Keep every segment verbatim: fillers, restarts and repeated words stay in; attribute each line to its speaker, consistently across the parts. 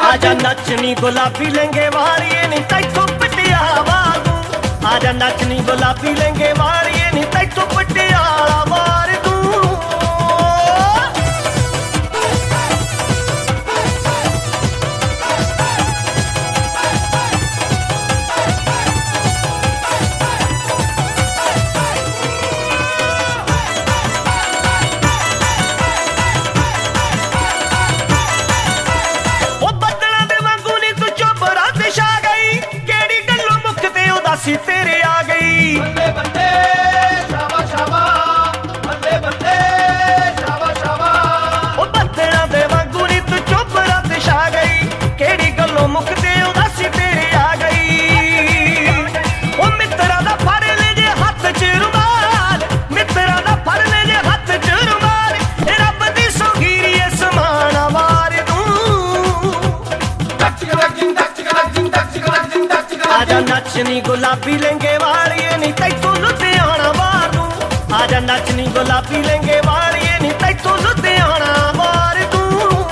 Speaker 1: आजा नचनी गुलाबी लहंगे वारिए नी तैथों पटियाला दूं। आजा नचनी गुलाबी लहंगे वारिए नी तैथों पटियाला मार दूं। सी तेरे आ गई बल्ले बल्ले शाबा शाबा बल्ले बल्ले शाबा शाबा ओ बंदना दे वांगू नी तू चुप रात छा गई केड़ी गल्लों मुकदे उदासी तेरे आ गई। ओ मित्रा दा फड़ ले जे हाथ च रुमाल मित्रा दा फड़ ले जे हाथ च रुमाल रब दी सौगीरी समान वार दूं। आजा नचनी गुलाबी लहंगे वालिए नी तैथों लुधियाना मार दूं। आजा नचनी गुलाबी लहंगे वालिए नी तैथों लुधियाना मार दूं।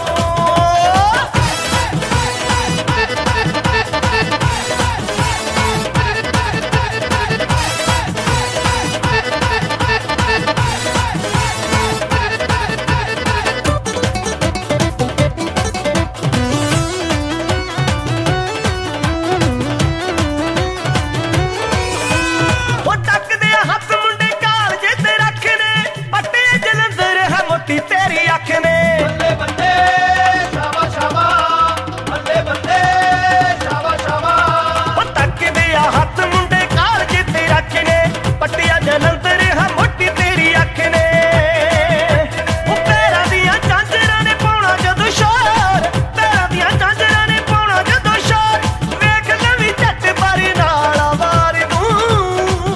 Speaker 1: तेरी अख ने बल्ले बल्ले शाबा शाबा बल्ले बल्ले शाबा शाबा ओ तक दिया हाथ मुंडे काल जे तेरा अख ने पट्टिया जलंधर है मोटी तेरी अख ने ओ पैरां दियां झांजरां ने पाउणा जदों शोर पैरां दियां झांजरां ने पाउणा जदों शोर वेख लवी झट पर नाल वार दूं।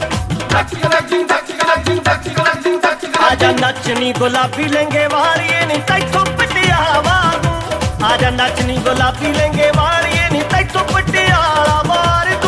Speaker 1: आजा नचनी गुलाबी लहंगे वालिए नी तैथों पटियाला दूं। आजा नचनी गुलाबी लहंगे वालिए नी तैथों पटियाला मार दूं।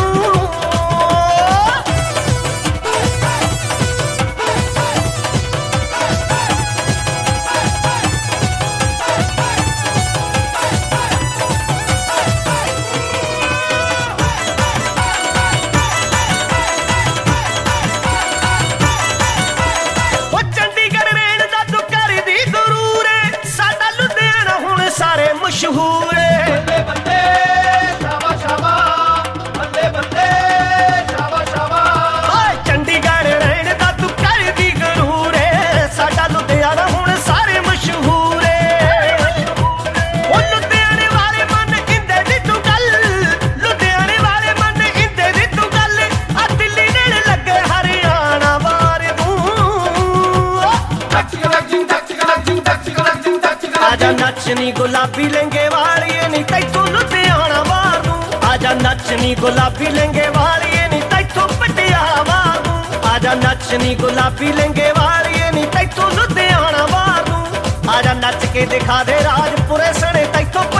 Speaker 1: मशहूर बल्ले बल्ले शाबा शाबा बल्ले बल्ले शाबा शाबा चंडीगढ़ रहने दा तू कर दी गरूर साडा लुधियाना हुण सारे मशहूर ओ लुधियाने वाले मन इंदे दी तू गल लुधियाने वाले मन इंदे दी तू गल आ दिल्ली नेड़े लगे हरियाणा वार दूं। आजा नचनी गुलाबी लहंगे वालिए नी तैथों लुधियाना मार दूं। आजा नचनी गुलाबी लहंगे वालिए नी तैथों पटियाला दूं। आजा नचनी गुलाबी लहंगे वालिए नी तैथों लुधियाना मार दूं। आजा नच के दिखा दे राजपुरे सने तैथों